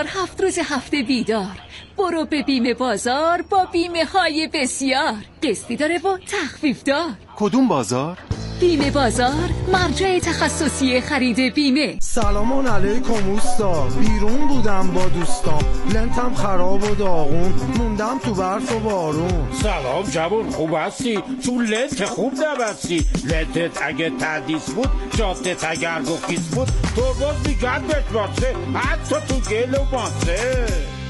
7 روز هفته بیدار. برو به بیمه بازار با بیمه های بسیار. قسطی داره و تخفیف دار. کدوم بازار؟ بیمه بازار، مرجع تخصصی خرید بیمه. سلام علیکم اوستا، بیرون بودم با دوستام، لنتم خراب و داغون، موندم تو برف و بارون. سلام جوان، خوب هستی؟ چون لنت خوب نبستی. لنتت اگه تردیس بود، جاتت اگر گفیس بود، ترباز میگن بهت باسه، حتی تو گل و ماسه.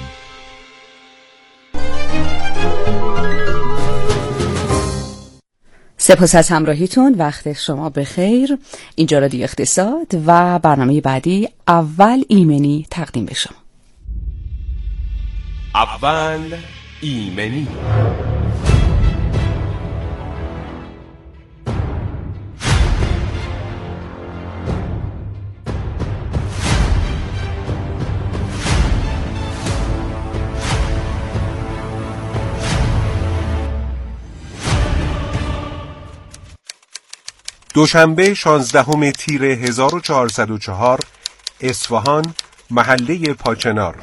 سپاس از همراهیتون. وقت شما بخیر. اینجا رادیو اقتصاد و برنامه بعدی اول ایمنی تقدیم به شما. اول ایمنی. دوشنبه 16 تیر 1404 اصفهان، محله پاچنار.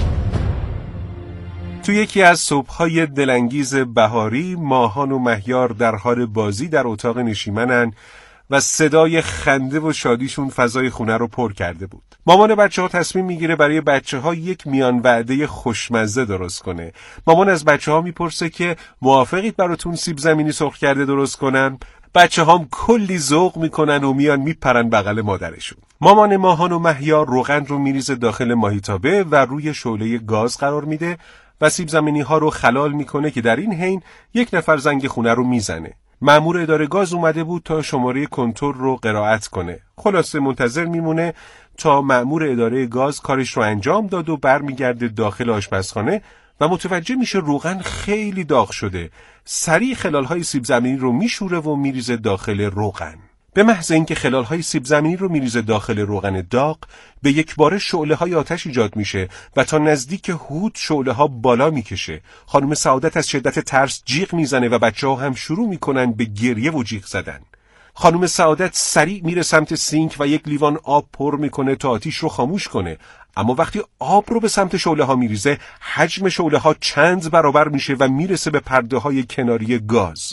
تو یکی از صبح‌های دلانگیز بهاری، ماهان و مهیار در حال بازی در اتاق نشیمنن و صدای خنده و شادیشون فضای خونه رو پر کرده بود. مامان بچه‌ها تصمیم میگیره برای بچه‌ها یک میان وعده خوشمزه درست کنه. مامان از بچه‌ها میپرسه که موافقید براتون سیب زمینی سرخ کرده درست کنن؟ بچه‌هام کلی ذوق میکنن و میان میپرن بغل مادرشون. مامان ماهان و مهیار روغن رو میریزه داخل ماهیتابه و روی شعله گاز قرار میده و سیب زمینی ها رو خلال میکنه که در این حین یک نفر زنگ خونه رو میزنه. مأمور اداره گاز اومده بود تا شماره کنترل رو قرائت کنه. خلاصه منتظر میمونه تا مأمور اداره گاز کارش رو انجام داد و برمیگرده داخل آشپزخانه و متوجه میشه روغن خیلی داغ شده. سریع خلال‌های سیب زمینی رو میشوره و میریزه داخل روغن. به محض اینکه خلال‌های سیب زمینی رو میریزه داخل روغن داغ، به یک باره شعله‌های آتش ایجاد میشه و تا نزدیک حوض شعله‌ها بالا میکشه. خانم سعادت از شدت ترس جیغ میزنه و بچه‌ها هم شروع میکنن به گریه و جیغ زدن. خانم سعادت سریع میره سمت سینک و یک لیوان آب پر میکنه تا آتیش رو خاموش کنه. اما وقتی آب رو به سمت شعله ها میریزه، حجم شعله ها چند برابر میشه و میرسه به پرده های کناری گاز.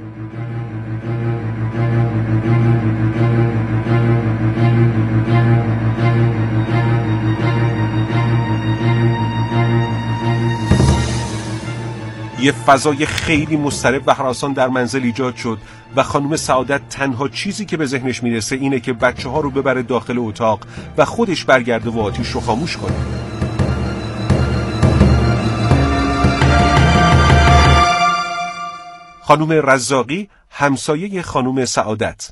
یه فضای خیلی مضطرب و هراسان در منزل ایجاد شد و خانم سعادت تنها چیزی که به ذهنش میرسه اینه که بچه‌ها رو ببره داخل اتاق و خودش برگرده و آتیش رو خاموش کنه. خانم رزاقی، همسایه خانم سعادت.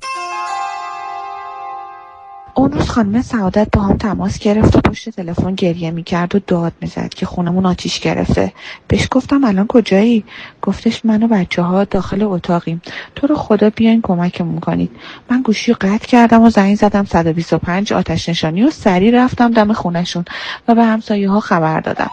اون روز خانم سعادت با هم تماس گرفت و پشت تلفن گریه میکرد و داد میزد که خونمون آتیش گرفته. بهش گفتم الان کجایی؟ گفتش من و بچه‌ها داخل اتاقیم، تو رو خدا بیاین کمکمون کنید. من گوشی رو قطع کردم و زنگ زدم 125 آتش نشانی و سریع رفتم دم خونه‌شون و به همسایه‌ها خبر دادم.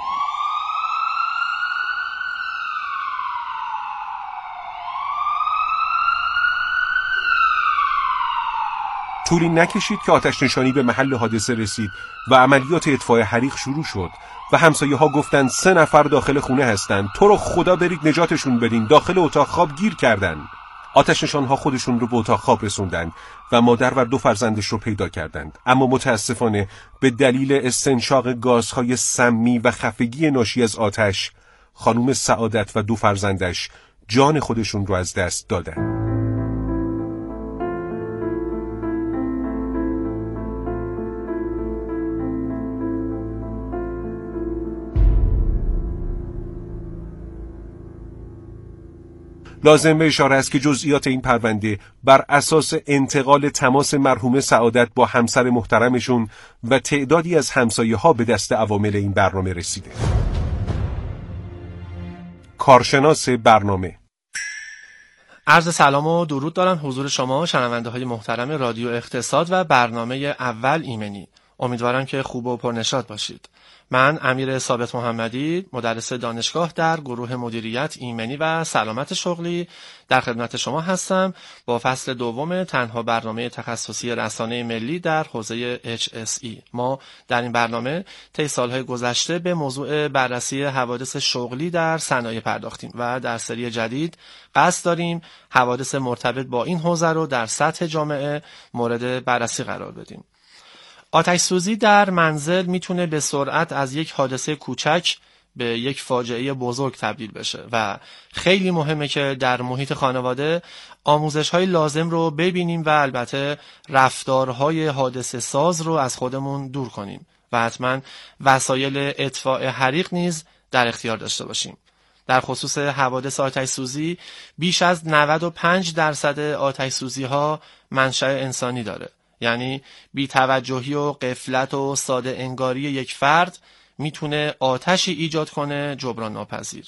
طولی نکشید که آتش نشانی به محل حادثه رسید و عملیات اطفاء حریق شروع شد و همسایه ها گفتن 3 نفر داخل خونه هستن، تو رو خدا برید نجاتشون بدین، داخل اتاق خواب گیر کردن. آتش نشان ها خودشون رو به اتاق خواب رسوندن و مادر و 2 فرزندش رو پیدا کردند، اما متاسفانه به دلیل استنشاق گازهای سمی و خفگی ناشی از آتش، خانم سعادت و 2 فرزندش جان خودشون رو از دست دادن. لازم به اشاره است که جزئیات این پرونده بر اساس انتقال تماس مرحومه سعادت با همسر محترمشون و تعدادی از همسایه‌ها به دست عوامل این برنامه رسیده. کارشناس برنامه: عرض سلام و درود دارم حضور شما شنونده های محترم رادیو اقتصاد و برنامه اول ایمنی. امیدوارم که خوب و پرنشاط باشید. من امیر ثابت محمدی، مدرس دانشگاه در گروه مدیریت ایمنی و سلامت شغلی در خدمت شما هستم با فصل دوم تنها برنامه تخصصی رسانه ملی در حوزه HSE. ما در این برنامه طی سالهای گذشته به موضوع بررسی حوادث شغلی در صنایع پرداختیم و در سری جدید قصد داریم حوادث مرتبط با این حوزه رو در سطح جامعه مورد بررسی قرار بدیم. آتش سوزی در منزل میتونه به سرعت از یک حادثه کوچک به یک فاجعه بزرگ تبدیل بشه و خیلی مهمه که در محیط خانواده آموزش‌های لازم رو ببینیم و البته رفتارهای حادثه ساز رو از خودمون دور کنیم و حتما وسایل اطفاء حریق نیز در اختیار داشته باشیم. در خصوص حوادث آتش سوزی بیش از 95% آتش سوزی‌ها منشأ انسانی داره. یعنی بی‌توجهی و غفلت و ساده انگاری یک فرد میتونه آتشی ایجاد کنه جبران ناپذیر.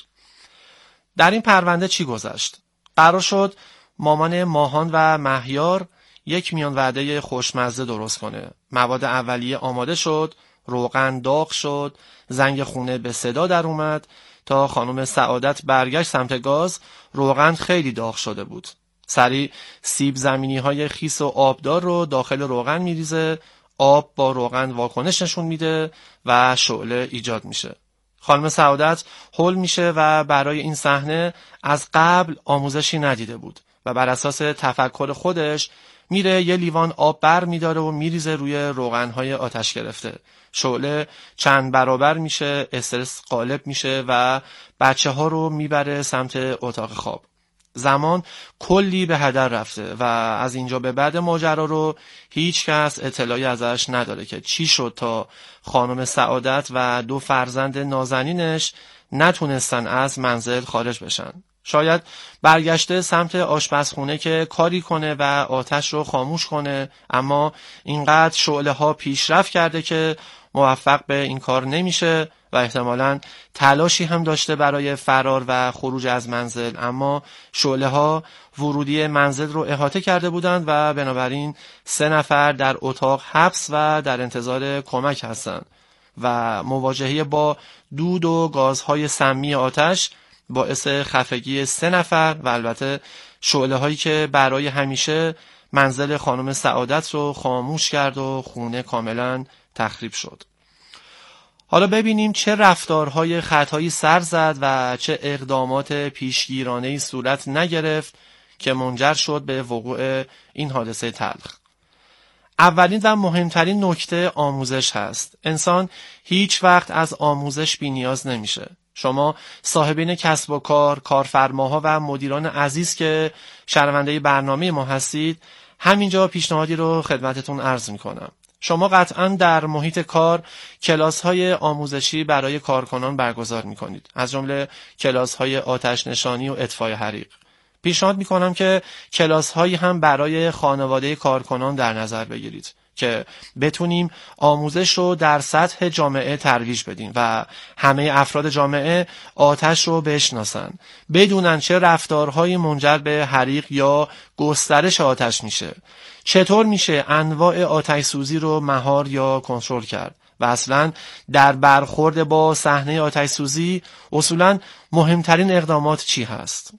در این پرونده چی گذشت؟ قرار شد مامان ماهان و مهیار یک میان وعده خوشمزه درست کنه. مواد اولیه آماده شد، روغن داغ شد، زنگ خونه به صدا در اومد. تا خانم سعادت برگشت سمت گاز، روغن خیلی داغ شده بود. سریع سیب زمینی های خیس و آبدار رو داخل روغن میریزه، آب با روغن واکنش نشون میده و شعله ایجاد میشه. خانم سعادت هول میشه و برای این صحنه از قبل آموزشی ندیده بود و بر اساس تفکر خودش میره یه لیوان آب بر میداره و میریزه روی روغنهای آتش گرفته. شعله چند برابر میشه، استرس غالب میشه و بچه ها رو میبره سمت اتاق خواب. زمان کلی به هدر رفته و از اینجا به بعد ماجرا رو هیچ کس اطلاعی ازش نداره که چی شد تا خانم سعادت و 2 فرزند نازنینش نتونستن از منزل خارج بشن. شاید برگشته سمت آشپزخونه که کاری کنه و آتش رو خاموش کنه، اما اینقدر شعله ها پیشرفت کرده که موفق به این کار نمیشه و احتمالاً تلاشی هم داشته برای فرار و خروج از منزل، اما شعله ها ورودی منزل رو احاطه کرده بودند و بنابراین 3 نفر در اتاق حبس و در انتظار کمک هستند و مواجهه با دود و گازهای سمی آتش باعث خفگی 3 نفر و البته شعله هایی که برای همیشه منزل خانم سعادت رو خاموش کرد و خونه کاملا تخریب شد. حالا ببینیم چه رفتارهای خطایی سر زد و چه اقدامات پیشگیرانه‌ای صورت نگرفت که منجر شد به وقوع این حادثه تلخ. اولین و مهمترین نکته آموزش هست. انسان هیچ وقت از آموزش بی نیاز نمیشه. شما صاحبین کسب و کار، کارفرماها و مدیران عزیز که شنونده برنامه ما هستید، همینجا پیشنهادی رو خدمتتون عرض میکنم. شما قطعاً در محیط کار کلاس‌های آموزشی برای کارکنان برگزار می‌کنید، از جمله کلاس‌های آتش نشانی و اطفاء حریق. پیشنهاد می‌کنم که کلاس‌هایی هم برای خانواده کارکنان در نظر بگیرید که بتونیم آموزش رو در سطح جامعه ترویج بدیم و همه افراد جامعه آتش رو بشناسن، بدونن چه رفتارهایی منجر به حریق یا گسترش آتش میشه، چطور میشه انواع آتش سوزی رو مهار یا کنترل کرد و اصلا در برخورد با صحنه آتش سوزی اصولا مهمترین اقدامات چی هست.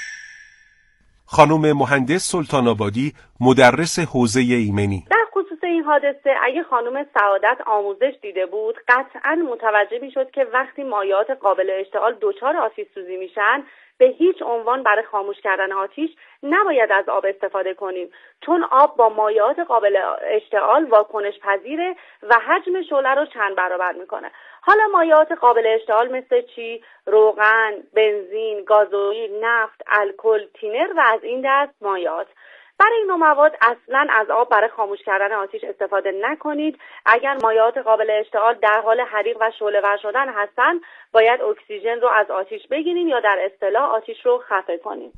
خانم مهندس سلطان آبادی، مدرس حوزه ایمنی: در خصوص این حادثه اگه خانم سعادت آموزش دیده بود قطعاً متوجه میشد که وقتی مایعات قابل اشتعال دچار آتش سوزی میشن به هیچ عنوان برای خاموش کردن آتش نباید از آب استفاده کنیم، چون آب با مایعات قابل اشتعال واکنش پذیره و حجم شعله رو چند برابر میکنه. حالا مایعات قابل اشتعال مثل چی؟ روغن، بنزین، گازوئیل، نفت، الکل، تینر و از این دست مایعات. برای این مواد اصلا از آب برای خاموش کردن آتش استفاده نکنید. اگر مایعات قابل اشتعال در حال حریق و شعله‌ور شدن هستن باید اکسیژن رو از آتش بگیرین یا در اصطلاح آتش رو خفه کنین.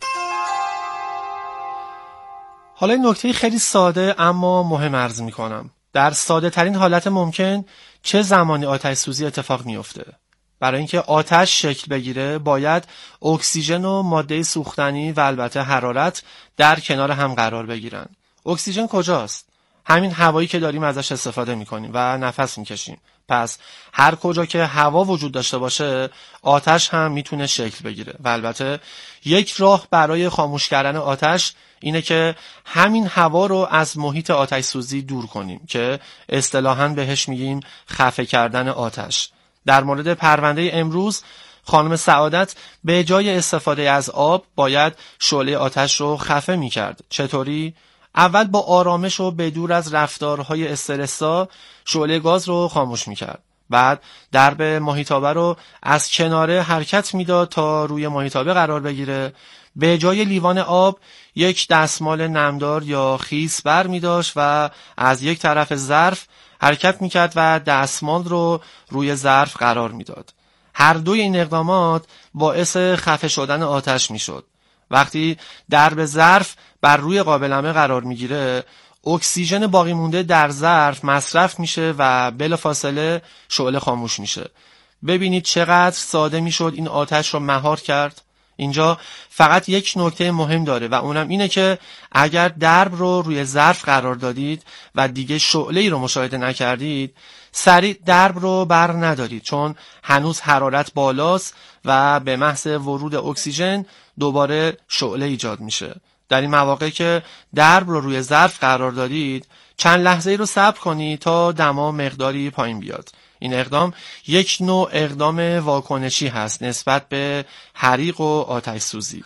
حالا این نکته خیلی ساده اما مهم عرض می‌کنم. در ساده ترین حالت ممکن چه زمانی آتش سوزی اتفاق میفته؟ برای اینکه آتش شکل بگیره باید اکسیژن و ماده سوختنی و البته حرارت در کنار هم قرار بگیرن. اکسیژن کجاست؟ همین هوایی که داریم ازش استفاده میکنیم و نفس میکشیم. پس هر کجا که هوا وجود داشته باشه آتش هم میتونه شکل بگیره و البته یک راه برای خاموش کردن آتش اینه که همین هوا رو از محیط آتش سوزی دور کنیم که اصطلاحاً بهش میگیم خفه کردن آتش. در مورد پرونده امروز خانم سعادت به جای استفاده از آب باید شعله آتش رو خفه میکرد. چطوری؟ اول با آرامش و بدور از رفتارهای استرس‌زا شعله گاز رو خاموش میکرد. بعد درب ماهیتابه رو از کناره حرکت میداد تا روی ماهیتابه قرار بگیره. به جای لیوان آب یک دستمال نمدار یا خیس بر می‌داشت و از یک طرف ظرف حرکت میکرد و دستمال رو روی ظرف قرار میداد. هر دوی این اقدامات باعث خفه شدن آتش میشد. وقتی درب ظرف بر روی قابلمه قرار میگیره اکسیژن باقی مونده در ظرف مصرف میشه و بلافاصله شعله خاموش میشه. ببینید چقدر ساده میشد این آتش رو مهار کرد. اینجا فقط یک نکته مهم داره و اونم اینه که اگر درب رو روی ظرف قرار دادید و دیگه شعله‌ای رو مشاهده نکردید سریع درب رو بر ندارید چون هنوز حرارت بالاست و به محض ورود اکسیژن دوباره شعله ایجاد میشه. در این مواقع که درب رو روی ظرف قرار دادید چند لحظه‌ای رو صبر کنید تا دما مقداری پایین بیاد. این اقدام یک نوع اقدام واکنشی هست نسبت به حریق و آتش سوزی.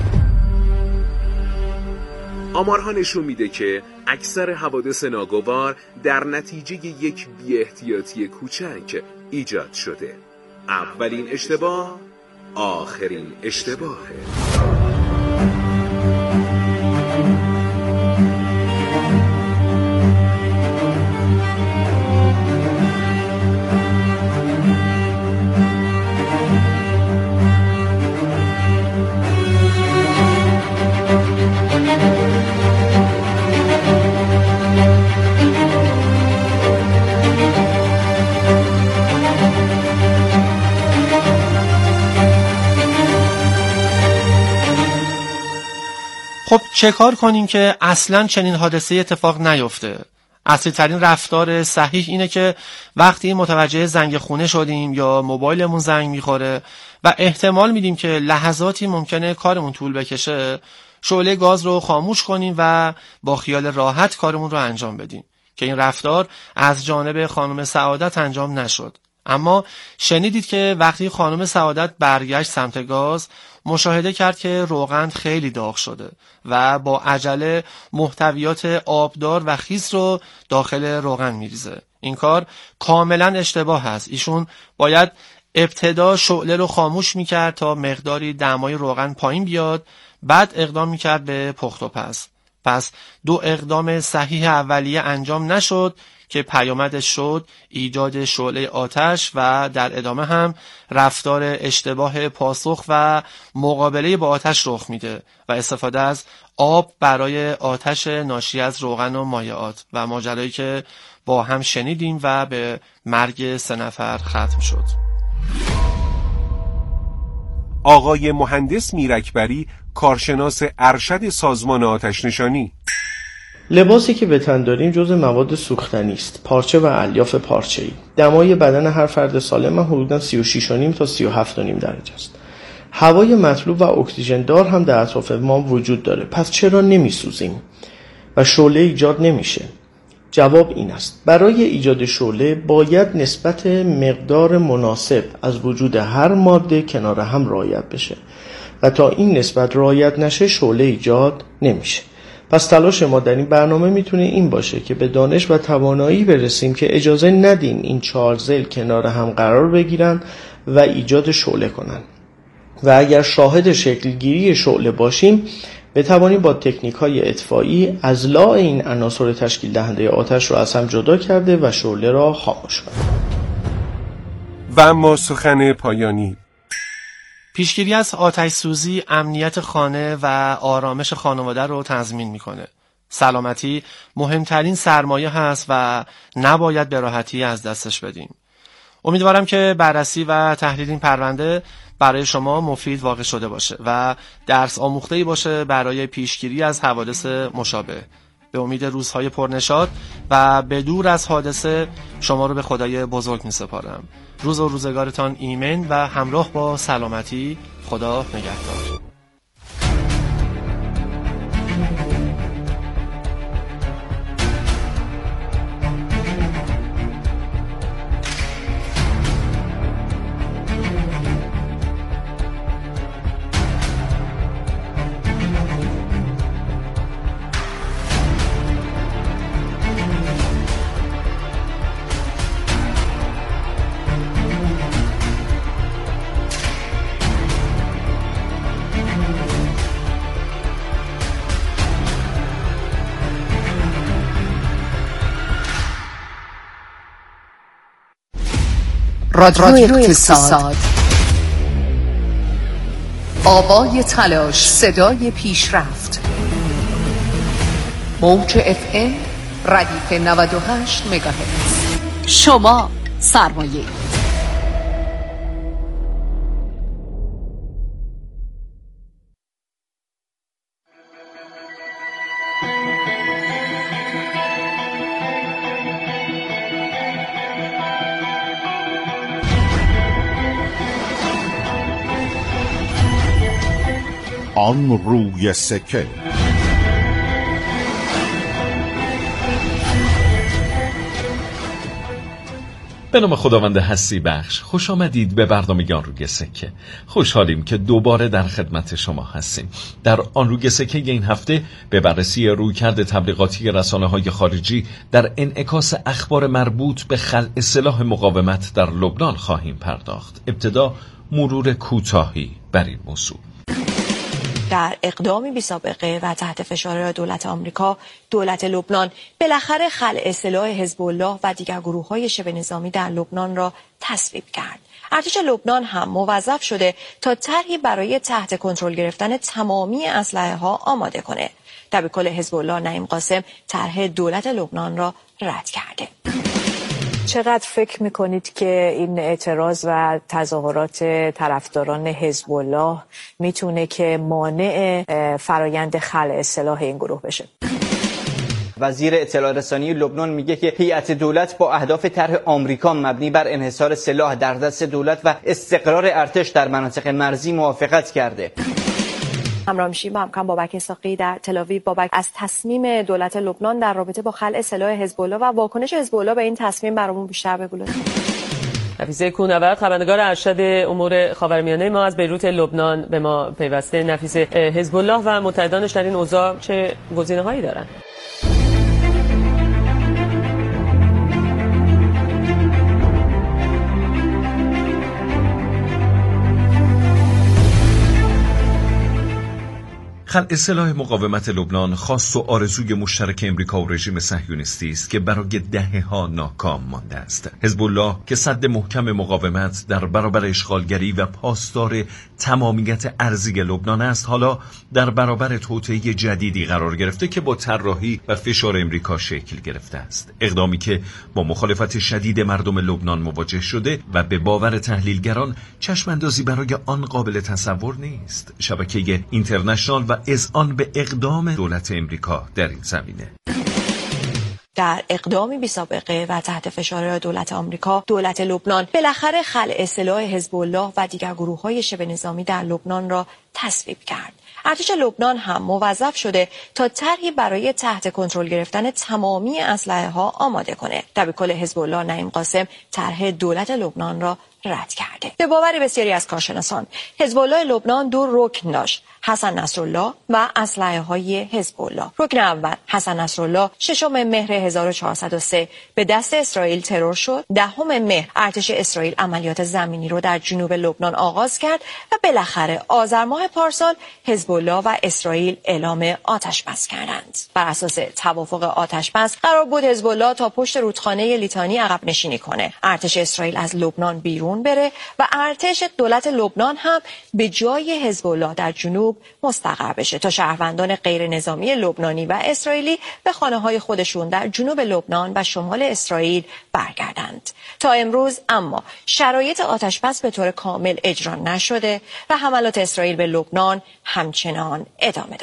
آمارها نشون میده که اکثر حوادث ناگوار در نتیجه یک بی‌احتیاطی کوچک ایجاد شده. اولین اشتباه آخرین اشتباهه. خب چه کار کنیم که اصلاً چنین حادثه اتفاق نیفته؟ اصلی ترین رفتار صحیح اینه که وقتی متوجه زنگ خونه شدیم یا موبایلمون زنگ میخوره و احتمال میدیم که لحظاتی ممکنه کارمون طول بکشه شعله گاز رو خاموش کنیم و با خیال راحت کارمون رو انجام بدیم که این رفتار از جانب خانم سعادت انجام نشد. اما شنیدید که وقتی خانم سعادت برگشت سمت گاز مشاهده کرد که روغن خیلی داغ شده و با عجله محتویات آبدار و خیس رو داخل روغن میریزه. این کار کاملا اشتباه است. ایشون باید ابتدا شعله رو خاموش میکرد تا مقداری دمای روغن پایین بیاد بعد اقدام میکرد به پخت و پس دو اقدام صحیح اولیه انجام نشد که پیامدش شد ایجاد شعله آتش و در ادامه هم رفتار اشتباه پاسخ و مقابله با آتش رخ میده و استفاده از آب برای آتش ناشی از روغن و مایعات و ماجرایی که با هم شنیدیم و به مرگ 3 نفر ختم شد. آقای مهندس میرکبری، کارشناس ارشد سازمان آتش نشانی: لباسی که به تن داریم جزء مواد سوختنی است، پارچه و الیاف پارچه‌ای. دمای بدن هر فرد سالم حدوداً 36.5 تا 37.5 درجه است. هوای مطلوب و اکسیژن دار هم در اطراف ما وجود داره. پس چرا نمی‌سوزیم و شعله ایجاد نمیشه؟ جواب این است: برای ایجاد شعله باید نسبت مقدار مناسب از وجود هر ماده کنار هم رعایت بشه و تا این نسبت رعایت نشه شعله ایجاد نمیشه. پس تلاش ما در این برنامه میتونه این باشه که به دانش و توانایی برسیم که اجازه ندیم این 4 ضلع کنار هم قرار بگیرن و ایجاد شعله کنن و اگر شاهد شکلگیری شعله باشیم بتوانیم با تکنیک‌های اطفایی اضلاع این عناصر تشکیل دهنده آتش را از هم جدا کرده و شعله را خاموش کنیم. و اما سخن پایانی: پیشگیری از آتش سوزی امنیت خانه و آرامش خانواده رو تضمین میکنه. سلامتی مهمترین سرمایه هست و نباید به راحتی از دستش بدیم. امیدوارم که بررسی و تحلیل این پرونده برای شما مفید واقع شده باشه و درس آموخته‌ای باشه برای پیشگیری از حوادث مشابه. به امید روزهای پرنشاط و به دور از حادثه شما رو به خدای بزرگ می سپارم. روز و روزگارتان ایمن و همراه با سلامتی. خدا نگهدار. رادیو اقتصاد، آوای تلاش، صدای پیشرفت. موج FM ردیف 98 مگاهرتز. شما سرمایه. آن روی سکه. به نام خداوند هستی بخش، خوش آمدید به برنامه آن روی سکه. خوشحالیم که دوباره در خدمت شما هستیم. در آن روی سکه این هفته به بررسی رویکرد تبلیغاتی رسانه‌های خارجی در انعکاس اخبار مربوط به خلع سلاح مقاومت در لبنان خواهیم پرداخت. ابتدا مرور کوتاهی بر این موضوع. در اقدامی بی‌سابقه و تحت فشار دولت آمریکا، دولت لبنان بالاخره خلع سلاح حزب الله و دیگر گروه‌های شبه نظامی در لبنان را تصویب کرد. ارتش لبنان هم موظف شده تا طرحی برای تحت کنترل گرفتن تمامی اسلحه‌ها آماده کنه. دبیرکل حزب الله نعیم قاسم طرح دولت لبنان را رد کرده. چقدر فکر میکنید که این اعتراض و تظاهرات طرفداران حزب الله میتونه که مانع فرایند خلع سلاح این گروه بشه؟ وزیر اطلاع رسانی لبنان میگه که هیئت دولت با اهداف طرح آمریکا مبنی بر انحصار سلاح در دست دولت و استقرار ارتش در مناطق مرزی موافقت کرده. همراه میشیم با همکارم بابک اسحاقی در تل‌آویو. بابک، از تصمیم دولت لبنان در رابطه با خلع سلاح حزب الله و واکنش حزب الله به این تصمیم برامون بیشتر بگو لطفاً. نفیسه کوهنورد، خبرنگار ارشد امور خاورمیانه ما از بیروت لبنان به ما پیوسته. نفیسه، حزب الله و متحدانش در این اوضاع چه گزینه‌هایی دارن؟ خلع سلاح مقاومت لبنان خواست و آرزوی مشترک امریکا و رژیم صهیونیستی است که برای دهه‌ها ناکام مانده است. حزب الله که سد محکم مقاومت در برابر اشغالگری و پاسدار تمامیت ارضی لبنان است، حالا در برابر توطئه جدیدی قرار گرفته که با طراحی و فشار امریکا شکل گرفته است. اقدامی که با مخالفت شدید مردم لبنان مواجه شده و به باور تحلیلگران چشم‌اندازی برای آن قابل تصور نیست. شبکه اینترنشنال و اذعان به اقدام دولت امریکا در این زمینه. در اقدامی بی‌سابقه و تحت فشار دولت آمریکا، دولت لبنان بالاخره خلع سلاح حزب الله و دیگر گروه‌های شبه نظامی در لبنان را تصویب کرد. ارتش لبنان هم موظف شده تا طرحی برای تحت کنترل گرفتن تمامی اسلحه‌ها آماده کنه. دبیرکل حزب الله نعیم قاسم طرح دولت لبنان را رد کرده. به باور بسیاری از کارشناسان، حزب الله لبنان دو رکن داشت: حسن نصرالله و اسلحه‌های حزب الله. رکن اول، حسن نصرالله، 6 مهر 1403 به دست اسرائیل ترور شد. 10 مهر ارتش اسرائیل عملیات زمینی رو در جنوب لبنان آغاز کرد و بالاخره آذر ماه پارسال حزب الله و اسرائیل اعلام آتش بس کردند. بر اساس توافق آتش بس قرار بود حزب الله تا پشت رودخانه لیتانی عقب نشینی کنه، ارتش اسرائیل از لبنان بیرون بره و ارتش دولت لبنان هم به جای حزب الله در جنوب مستقر بشه تا شهروندان غیر نظامی لبنانی و اسرائیلی به خانه‌های خودشون در جنوب لبنان و شمال اسرائیل برگردند. تا امروز اما شرایط آتش‌بس به طور کامل اجرا نشده و حملات اسرائیل به لبنان همچنان ادامه داره.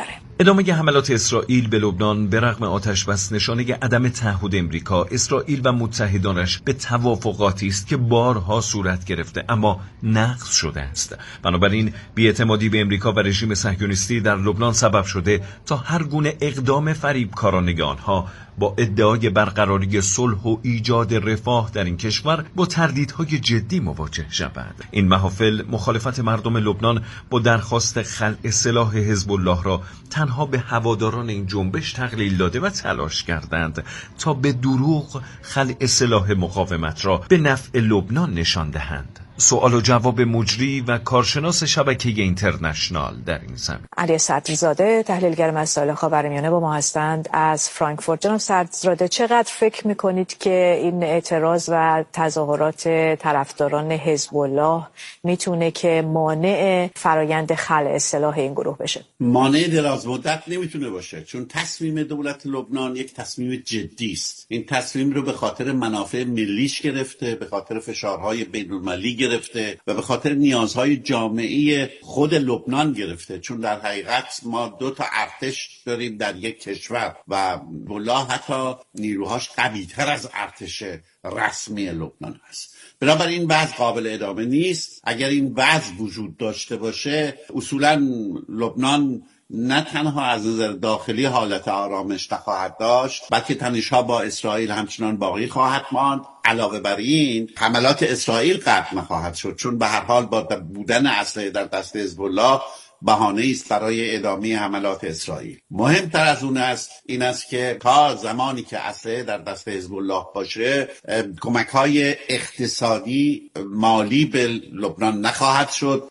ادامه حملات اسرائیل به لبنان به رغم آتش‌بس نشانه عدم تعهد امریکا، اسرائیل و متحدانش به توافقاتی است که بارها صورت گرفته اما نقض شده است. بنابراین بی‌اعتمادی به امریکا و رژیم صهیونیستی در لبنان سبب شده تا هر گونه اقدام فریبکارانه آنها با ادعای برقراری صلح و ایجاد رفاه در این کشور با تردیدهای جدی مواجه شود. این محافل مخالفت مردم لبنان با درخواست خلع سلاح حزب الله را تنها به هواداران این جنبش تقلیل داده و تلاش کردند تا به دروغ خلع سلاح مقاومت را به نفع لبنان نشان دهند. سوال و جواب مجری و کارشناس شبکه اینترنشنال در این زمینه. علی صدرزاده تحلیلگر مسائل خاورمیانه با ما هستند از فرانکفورت. جناب صدرزاده، چقدر فکر میکنید که این اعتراض و تظاهرات طرفداران حزب الله میتونه که مانع فرایند خلع سلاح این گروه بشه؟ مانع دراز مدت نمیتونه باشه، چون تصمیم دولت لبنان یک تصمیم جدی است. این تصمیم رو به خاطر منافع ملیش گرفته، به خاطر فشارهای بین‌المللی گرفته و به خاطر نیازهای جامعه خود لبنان گرفته، چون در حقیقت ما 2 تا ارتش داریم در یک کشور و والله حتی نیروهاش قوی‌تر از ارتش رسمی لبنان هست. بنابراین وضع قابل ادامه نیست. اگر این وضع وجود داشته باشه، اصولا لبنان نه تنها از نظر داخلی حالت آرامش نخواهد داشت، بلکه تنش‌ها با اسرائیل همچنان باقی خواهد ماند. علاوه بر این حملات اسرائیل قطع نخواهد شد، چون به هر حال با بودن اسلحه در دست حزب الله بهانه است برای ادامه حملات اسرائیل. مهمتر از اون است این است که تا زمانی که اسلحه در دست حزب الله باشه، کمک‌های اقتصادی مالی به لبنان نخواهد شد.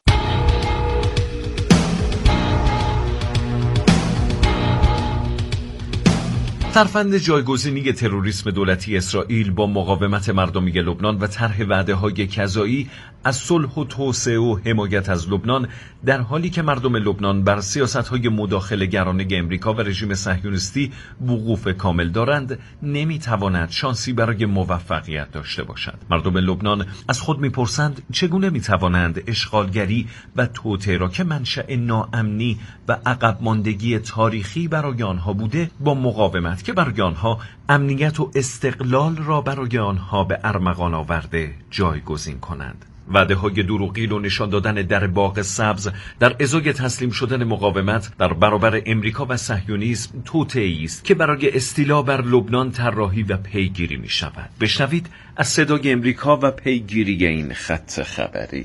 ترفند جایگزینی تروریسم دولتی اسرائیل با مقاومت مردمی لبنان و طرح وعده‌های کذایی از صلح و توسعه و حمایت از لبنان، در حالی که مردم لبنان بر سیاست‌های مداخله‌گرانه امریکا و رژیم صهیونیستی وقوف کامل دارند، نمی‌تواند شانسی برای موفقیت داشته باشد. مردم لبنان از خود می‌پرسند چگونه می‌توانند اشغالگری و توطئه را که منشأ ناامنی و عقب ماندگی تاریخی برای آنها بوده، با مقاومت که برای آنها امنیت و استقلال را برای آنها به ارمغان آورده جایگزین کنند. وعده‌های دروغین و نشان دادن در باغ سبز در ازای تسلیم شدن مقاومت در برابر امریکا و صهیونیسم توطئه‌ای است که برای استیلا بر لبنان طراحی و پیگیری می شود. بشنوید از صدای امریکا و پیگیری این خط خبری.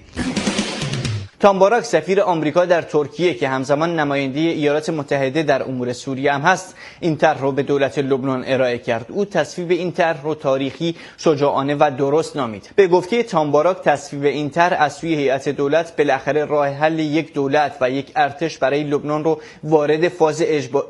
تام باراک سفیر آمریکا در ترکیه که همزمان نماینده ایالات متحده در امور سوریه هم هست، این طرح رو به دولت لبنان ارائه کرد. او تصویب این طرح رو تاریخی، شجاعانه و درست نامید. به گفته تام باراک، تصویب این طرح از سوی هیئت دولت بالاخره راه حل یک دولت و یک ارتش برای لبنان رو وارد فاز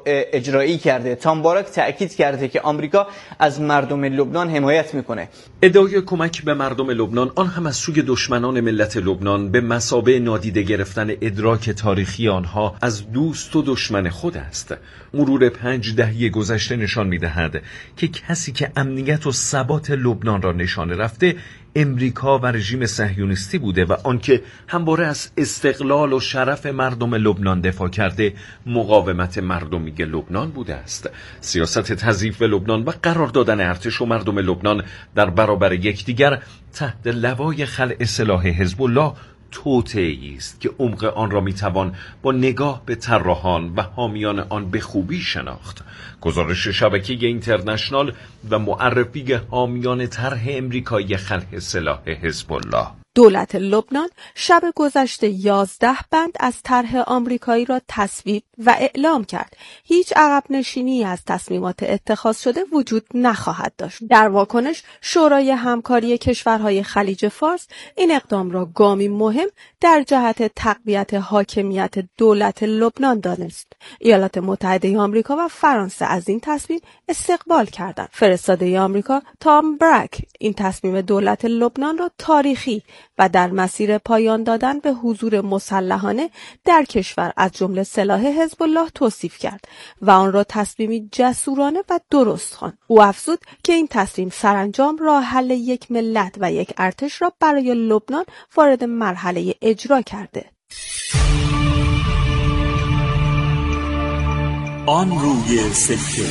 اجرایی کرده. تام باراک تأکید کرده که آمریکا از مردم لبنان حمایت میکنه. ادعای کمک به مردم لبنان، آن هم از سوی دشمنان ملت لبنان، به مثابه نادیده گرفتن ادراک تاریخی آنها از دوست و دشمن خود است. مرور 5 دهه گذشته نشان می‌دهد که کسی که امنیت و ثبات لبنان را نشانه رفته امریکا و رژیم صهیونیستی بوده و آنکه همواره از استقلال و شرف مردم لبنان دفاع کرده مقاومت مردمی لبنان بوده است. سیاست تضعیف لبنان و قرار دادن ارتش و مردم لبنان در برابر یکدیگر تحت لوای خلع سلاح حزب الله توطئه‌ای است که عمق آن را میتوان با نگاه به طراحان و حامیان آن به خوبی شناخت. گزارش شبکه اینترنشنال و معرفی حامیان طرح امریکایی خلع سلاح حزب الله. دولت لبنان شب گذشته 11 بند از طرح آمریکایی را تصویب و اعلام کرد. هیچ عقب نشینی از تصمیمات اتخاذ شده وجود نخواهد داشت. در واکنش، شورای همکاری کشورهای خلیج فارس این اقدام را گامی مهم در جهت تقویت حاکمیت دولت لبنان دانست. ایالات متحده آمریکا و فرانسه از این تصمیم استقبال کردند. فرستاده آمریکا تام براک این تصمیم دولت لبنان را تاریخی و در مسیر پایان دادن به حضور مسلحانه در کشور از جمله سلاح حزب الله توصیف کرد و آن را تصمیمی جسورانه و درست خواند. او افزود که این تصمیم سرانجام راه حل یک ملت و یک ارتش را برای لبنان وارد مرحله اجرا کرده. آن روی سکه،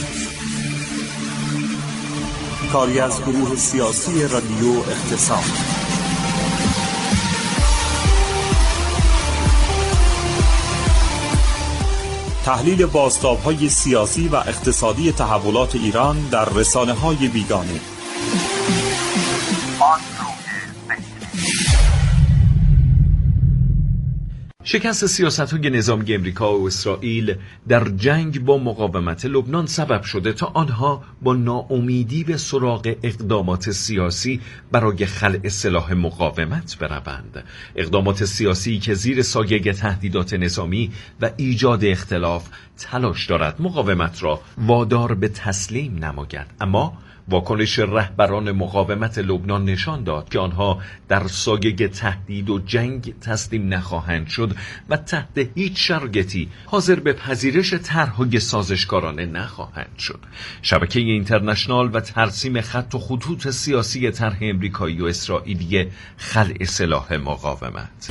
کاری از گروه سیاسی رادیو اقتصاد. تحلیل بازتاب‌های سیاسی و اقتصادی تحولات ایران در رسانه‌های بیگانه. شکست سیاست‌های نظامی امریکا و اسرائیل در جنگ با مقاومت لبنان سبب شده تا آنها با ناامیدی به سراغ اقدامات سیاسی برای خلع سلاح مقاومت بروند. اقدامات سیاسی که زیر سایه تهدیدات نظامی و ایجاد اختلاف تلاش دارد مقاومت را وادار به تسلیم نماید، اما واکنش رهبران مقاومت لبنان نشان داد که آنها در سایه تهدید و جنگ تسلیم نخواهند شد و تحت هیچ شرایطی حاضر به پذیرش طرح‌های سازشکارانه نخواهند شد. شبکه اینترنشنال و ترسیم خط و خطوط سیاسی طرح امریکایی و اسرائیلی خلع سلاح مقاومت.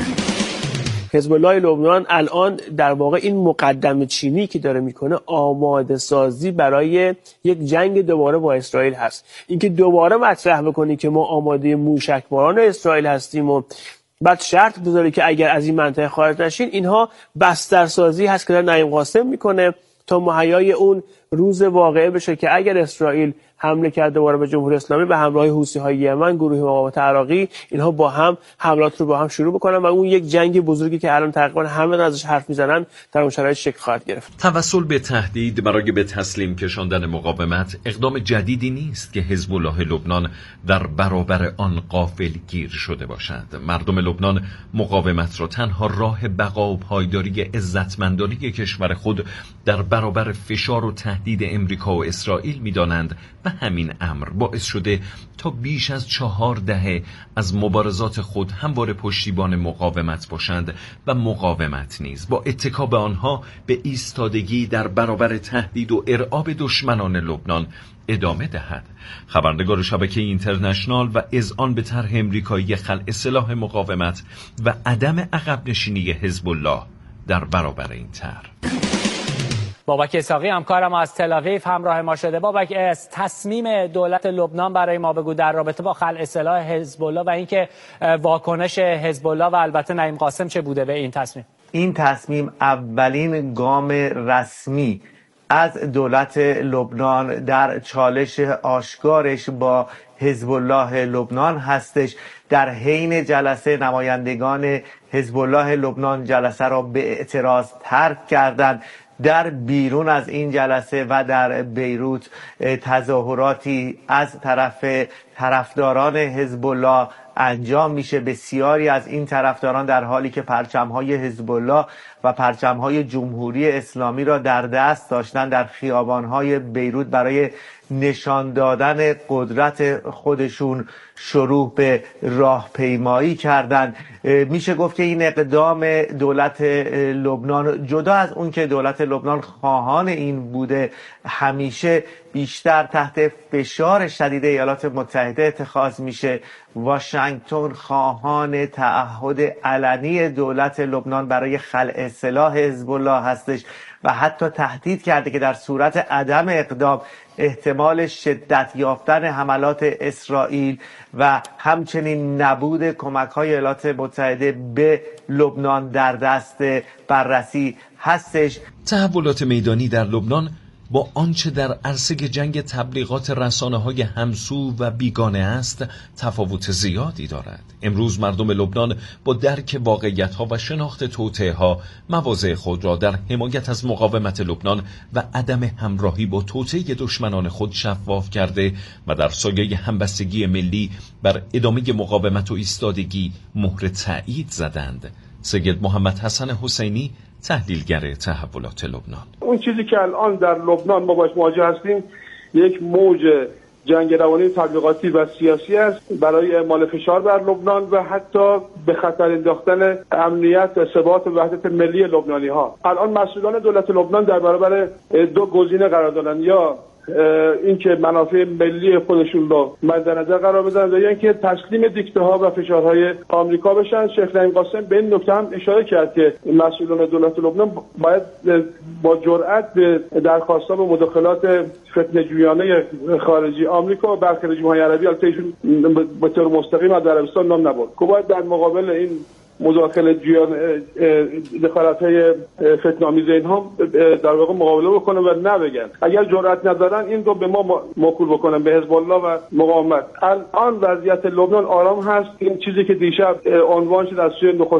حزب الله لبنان الان در واقع این مقدمه چینی که داره میکنه آماده سازی برای یک جنگ دوباره با اسرائیل هست. اینکه دوباره مطرح بکنی که ما آماده موشکباران اسرائیل هستیم و بعد شرط بذاری که اگر از این منطقه خارج نشین، اینها بسترسازی هست که در نعیم قاسم میکنه تا مهیای اون روز واقعه بشه که اگر اسرائیل حمله کرده دوباره به جمهوری اسلامی به همراه حوثی‌های یمن، گروه مقاومت عراقی، اینها با هم حملات رو با هم شروع بکنن و اون یک جنگ بزرگی که الان تقریبا همه ازش حرف میزنن در اون شرایط شکل خواهد گرفت. توسل به تهدید برای به تسلیم کشاندن مقاومت اقدام جدیدی نیست که حزب الله لبنان در برابر آن غافلگیر شده باشد. مردم لبنان مقاومت را تنها راه بقا و پایداری عزتمندانه کشور خود در برابر فشار و تهدید امریکا و اسرائیل می‌دانند و همین امر باعث شده تا بیش از 4 دهه از مبارزات خود همواره پشتیبان مقاومت باشند و مقاومت نیز با اتکا به آنها به ایستادگی در برابر تهدید و ارعاب دشمنان لبنان ادامه دهد. خبرنگار شبکه اینترنشنال و اذعان به طرح امریکایی خلع سلاح مقاومت و عدم عقب نشینی حزب الله در برابر این طرح. بابک اسحاقی همکارم از تل آویو همراه ما شده. بابک، تصمیم دولت لبنان برای ما بگو در رابطه با خلع سلاح حزب الله و اینکه واکنش حزب الله و البته نعیم قاسم چه بوده به این تصمیم؟ این تصمیم اولین گام رسمی از دولت لبنان در چالش آشکارش با حزب الله لبنان هستش. در حین جلسه نمایندگان حزب الله لبنان جلسه را به اعتراض ترک کردند. در بیرون از این جلسه و در بیروت تظاهراتی از طرف طرفداران حزب الله انجام میشه. بسیاری از این طرفداران در حالی که پرچم‌های حزب الله و پرچم‌های جمهوری اسلامی را در دست داشتن در خیابان‌های بیروت برای نشان دادن قدرت خودشون شروع به راهپیمایی کردند. میشه گفت که این اقدام دولت لبنان، جدا از اون که دولت لبنان خواهان این بوده، همیشه بیشتر تحت فشار شدید ایالات متحده اتخاذ میشه. واشنگتن خواهان تعهد علنی دولت لبنان برای خلع سلاح حزب الله هستش و حتی تهدید کرده که در صورت عدم اقدام احتمال شدت یافتن حملات اسرائیل و همچنین نبود کمک‌های ایالات متحده به لبنان در دست بررسی هستش. تحولات میدانی در لبنان با آنچه در عرصه جنگ تبلیغات رسانه‌های همسو و بیگانه است تفاوت زیادی دارد. امروز مردم لبنان با درک واقعیت‌ها و شناخت توطئه‌ها مواضع خود را در حمایت از مقاومت لبنان و عدم همراهی با توطئه دشمنان خود شفاف کرده و در سایه همبستگی ملی بر ادامه مقاومت و ایستادگی مهر تأیید زدند. سید محمد حسن حسینی، تحلیلگر تحولات لبنان: اون چیزی که الان در لبنان ما باش مواجه هستیم یک موج جنگ روانی تبلیغاتی و سیاسی است برای اعمال فشار بر لبنان و حتی به خطر انداختن امنیت و ثبات و وحدت ملی لبنانی ها. الان مسئولان دولت لبنان در برابر دو گزینه قرار دارن: یا اینکه منافع ملی خودشون رو مد نظر قرار بدن و اینکه تسلیم دیکته ها و فشارهای آمریکا بشن. شیخ نعیم قاسم به این نکته هم اشاره کرد که مسئولان دولت لبنان باید با جرأت به درخواست‌ها به مداخلات فتنه‌جویانه خارجی آمریکا و برخی رژیم‌های عربی البته ایشون به طور مستقیم از عربستان نام نبرد که باید در مقابل این مداخله جویان دخالت‌های فتنه‌آمیز اینها در واقع مقابله بکنه و نبگن. اگر جرأت ندارن این رو به ما موکول بکنن، به حزب الله و مقاومت. الان وضعیت لبنان آرام هست. این چیزی که دیشب عنوان شد از سوی